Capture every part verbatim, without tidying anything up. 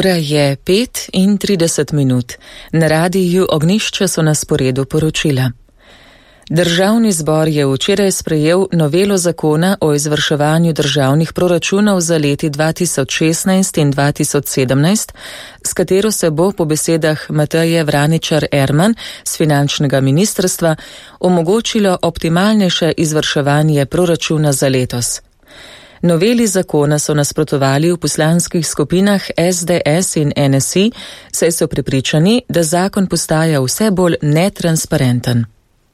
Ura je pet in trideset minut. Na radiju Ognjišče so na sporedu poročila. Državni zbor je včeraj sprejel novelo zakona o izvrševanju državnih proračunov za leti dva tisoč šestnajst in dva tisoč sedemnajst, s katero se bo po besedah Mateje Vraničar Erman z finančnega ministrstva omogočilo optimalnejše izvrševanje proračuna za letos. Noveli zakona so nasprotovali v poslanskih skupinah S D S in N S I, saj so prepričani, da zakon postaja vse bolj netransparenten.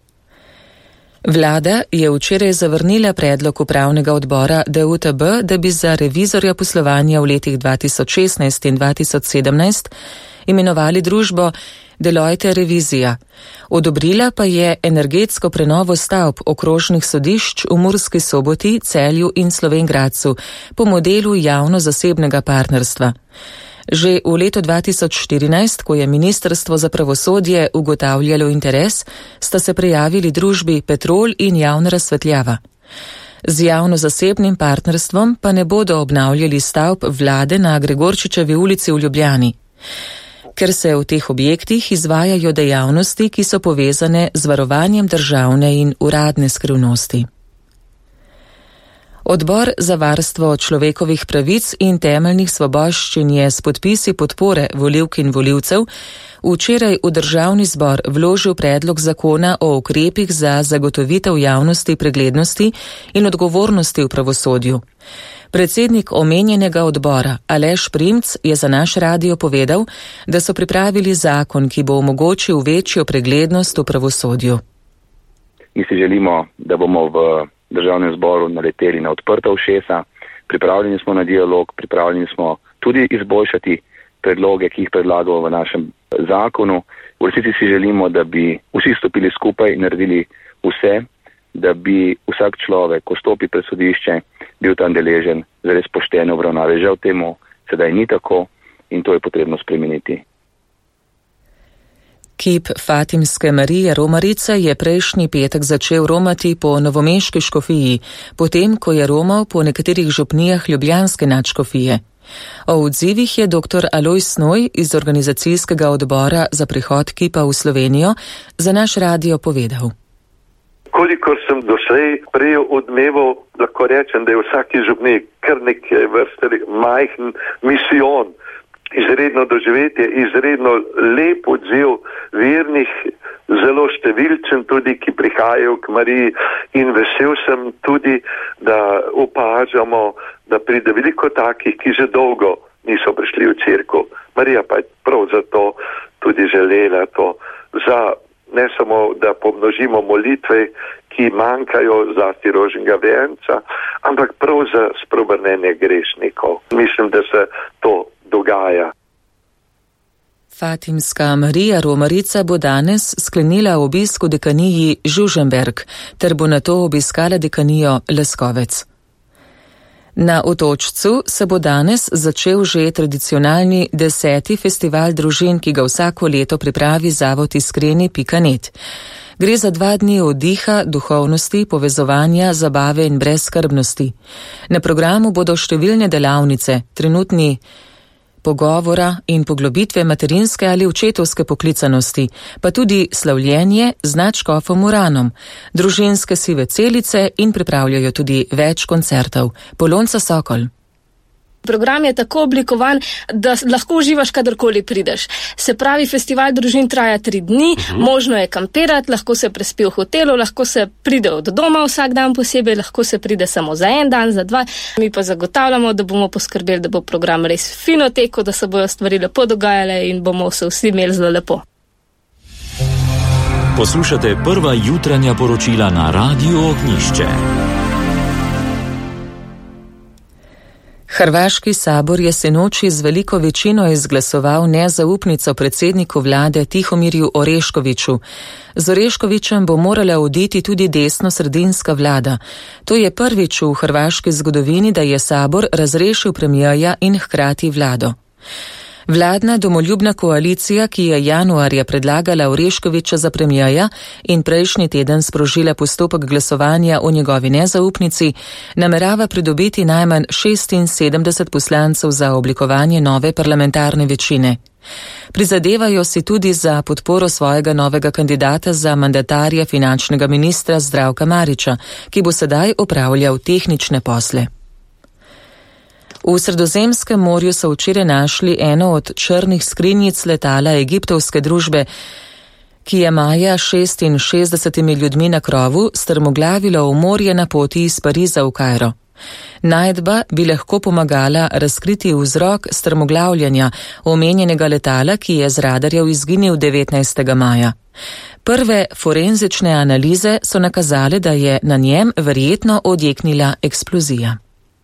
Vlada je včeraj zavrnila predlog upravnega odbora D U T B, da bi za revizorja poslovanja v letih dva tisoč šestnajst in dva tisoč sedemnajst imenovali družbo Deloitte Revizija. Odobrila pa je energetsko prenovo stavb okrožnih sodišč v Murski Soboti, Celju in Slovenj Gradcu po modelu javno-zasebnega partnerstva. Že v letu dva tisoč štirinajst, ko je Ministrstvo za pravosodje ugotavljalo interes, sta se prijavili družbi Petrol in Javna razsvetljava. Z javno-zasebnim partnerstvom pa ne bodo obnavljali stavb vlade na Gregorčičevi ulici v Ljubljani, ker se v teh objektih izvajajo dejavnosti, ki so povezane z varovanjem državne in uradne skrivnosti. Odbor za varstvo človekovih pravic in temeljnih svoboščin je s podpisi podpore volivk in volivcev včeraj v državni zbor vložil predlog zakona o ukrepih za zagotovitev javnosti, preglednosti in odgovornosti v pravosodju. Predsednik omenjenega odbora Aleš Primc je za naš radio povedal, da so pripravili zakon, ki bo omogočil večjo preglednost v pravosodju. Mi si želimo, da bomo v državnem zboru naleteli na odprta ušesa, pripravljeni smo na dialog, pripravljeni smo tudi izboljšati predloge, ki jih predlagamo v našem zakonu. V resnici si želimo, da bi vsi stopili skupaj in naredili vse, da bi vsak človek, ko stopi pred sodišče, bil tam deležen zares poštene obravnave. Žal temu sedaj ni tako in to je potrebno spremeniti. Kip Fatimske Marije Romarice je prejšnji petek začel romati po novomeški škofiji, potem ko je romal po nekaterih župnijah ljubljanske nadškofije. O odzivih je dr. Alojz Snoj iz organizacijskega odbora za prihod kipa v Slovenijo za naš radio povedal. Kolikor sem doslej prejel odmevov, lahko rečem, da je vsaki župniji kar nekaj vrste majhen misijon. Izredno doživetje, izredno lep odziv vernih, zelo številčen tudi, ki prihajajo k Mariji in vesel sem tudi, da opažamo, da pride veliko takih, ki že dolgo niso prišli v cerkev. Marija pa je prav zato tudi želela to, za ne samo, da pomnožimo molitve, ki manjkajo zlasti rožnega venca, ampak prav za spreobrnenje grešnikov. Mislim, da se to dogaja. Fatimska Marija Romarica bo danes sklenila obisk v dekaniji Žužemberk, ter bo nato obiskala dekanijo Leskovec. Na Otočcu se bo danes začel že tradicionalni deseti festival družin, ki ga vsako leto pripravi zavod Iskreni pika net. Gre za dva dni oddiha, duhovnosti, povezovanja, zabave in brezskrbnosti. Na programu bodo številne delavnice, trenutni pogovora in poglobitve materinske ali očetovske poklicanosti, pa tudi slavljenje z nadškofom Uranom, družinske sive celice in pripravljajo tudi več koncertov. Polonca Sokol. Program je tako oblikovan, da lahko uživaš kadarkoli prideš. Se pravi, festival družin traja tri dni, uh-huh. Možno je kampirati, lahko se prespi v hotelu, lahko se pride od doma vsak dan posebej, lahko se pride samo za en dan, za dva. Mi pa zagotavljamo, da bomo poskrbeli, da bo program res fino tekel, da se bojo stvari lepo dogajale in bomo se vsi imeli zelo lepo. Poslušate prva jutranja poročila na Radiu Ognjišče. Hrvaški sabor je sinoči z veliko večino izglasoval nezaupnico predsedniku vlade Tihomirju Oreškoviću. Z Oreškovićem bo morala oditi tudi desno-sredinska vlada. To je prvič v hrvaški zgodovini, da je sabor razrešil premijerja in hkrati vlado. Vladna domoljubna koalicija, ki je januarja predlagala Oreškovića za premijerja in prejšnji teden sprožila postopek glasovanja o njegovi nezaupnici, namerava pridobiti najmanj šestinsedemdeset poslancev za oblikovanje nove parlamentarne večine. Prizadevajo si tudi za podporo svojega novega kandidata za mandatarja finančnega ministra Zdravka Marića, ki bo sedaj opravljal tehnične posle. V Sredozemskem morju so včeraj našli eno od črnih skrinjic letala egiptovske družbe, ki je maja šestinšestdesetimi ljudmi na krovu strmoglavilo v morje na poti iz Pariza v Kairo. Najdba bi lahko pomagala razkriti vzrok strmoglavljanja omenjenega letala, ki je z radarjev izginil devetnajstega maja. Prve forenzične analize so nakazale, da je na njem verjetno odjeknila eksplozija.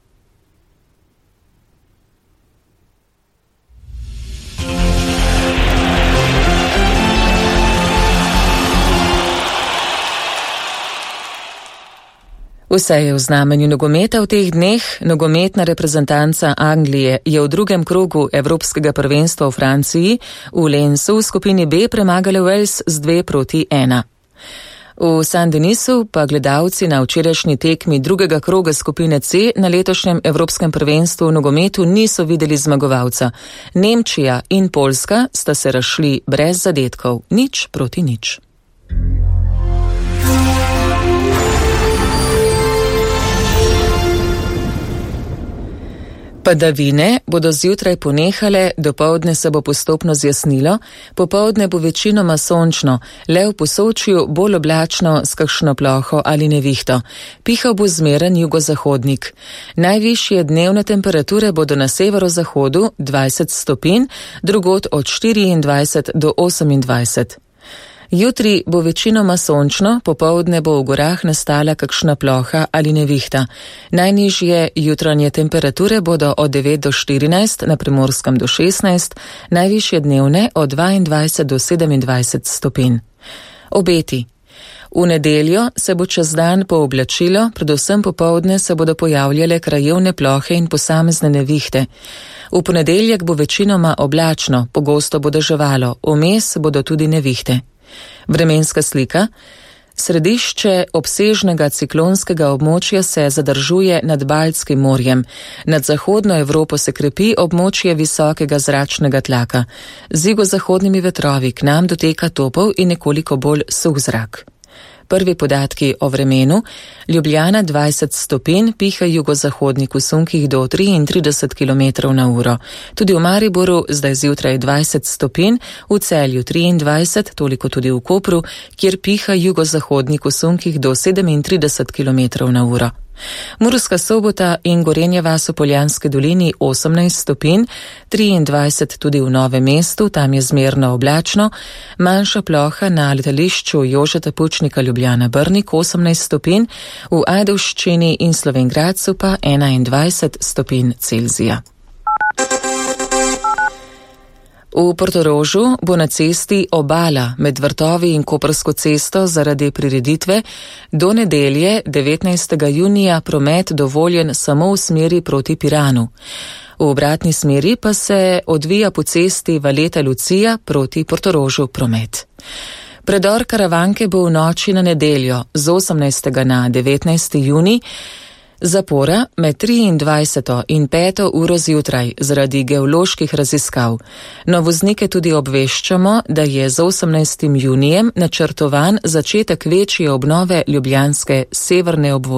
Vse je v znamenju nogometa v teh dneh. Nogometna reprezentanca Anglije je v drugem krogu Evropskega prvenstva v Franciji v Lensu v skupini B premagala Wales z dve proti ena. V Saint-Denisu pa gledalci na včerajšnji tekmi drugega kroga skupine C na letošnjem Evropskem prvenstvu v nogometu niso videli zmagovalca. Nemčija in Poljska sta se razšli brez zadetkov, nič proti nič. Padavine bodo zjutraj ponehale, dopoldne se bo postopno zjasnilo, popoldne bo večinoma sončno, le v Posočju bolj oblačno s kakšno ploho ali nevihto. Pihal bo zmeren jugozahodnik. Najvišje dnevne temperature bodo na severozahodu dvajset stopinj, drugod od štiriindvajset do osemindvajset. Jutri bo večinoma sončno, popoldne bo v gorah nastala kakšna ploha ali nevihta. Najnižje jutranje temperature bodo od devet do štirinajst, na Primorskem do šestnajst, najvišje dnevne od dvaindvajset do sedemindvajset stopinj. Obeti. V nedeljo se bo čez dan pooblačilo, predvsem popoldne se bodo pojavljale krajevne plohe in posamezne nevihte. V ponedeljek bo večinoma oblačno, pogosto bo deževalo, vmes bodo tudi nevihte. Vremenska slika. Središče obsežnega ciklonskega območja se zadržuje nad Baltskim morjem. Nad zahodno Evropo se krepi območje visokega zračnega tlaka. Z jugozahodnimi vetrovi k nam doteka topel in nekoliko bolj suh zrak. Prvi podatki o vremenu. Ljubljana dvajset stopinj, piha jugozahodnik v sunkih do triintrideset kilometrov na uro. Tudi v Mariboru zdaj zjutraj dvajset stopinj, v Celju triindvajset, toliko tudi v Kopru, kjer piha jugozahodnik v sunkih do sedemintrideset kilometrov na uro. Murska Sobota in Gorenja vas v Poljanski dolini osemnajst stopinj, triindvajset tudi v Novem mestu, tam je zmerno oblačno, manjša ploha na letališču Jožeta Pučnika Ljubljana Brnik osemnajst stopinj, v Ajdovščini in Slovenj Gradcu pa enaindvajset stopinj Celzija. V Portorožu bo na cesti Obala med Vrtovi in Koprsko cesto zaradi prireditve do nedelje devetnajstega junija promet dovoljen samo v smeri proti Piranu. V obratni smeri pa se odvija po cesti Valeta Lucija proti Portorožu promet. Predor Karavanke bo v noči na nedeljo z osemnajstega na devetnajsti junij, zapora med triindvajseto in peto uro zjutraj zaradi geoloških raziskav. No, voznike tudi obveščamo, da je z osemnajstim junijem načrtovan začetek večje obnove ljubljanske severne obvoznice.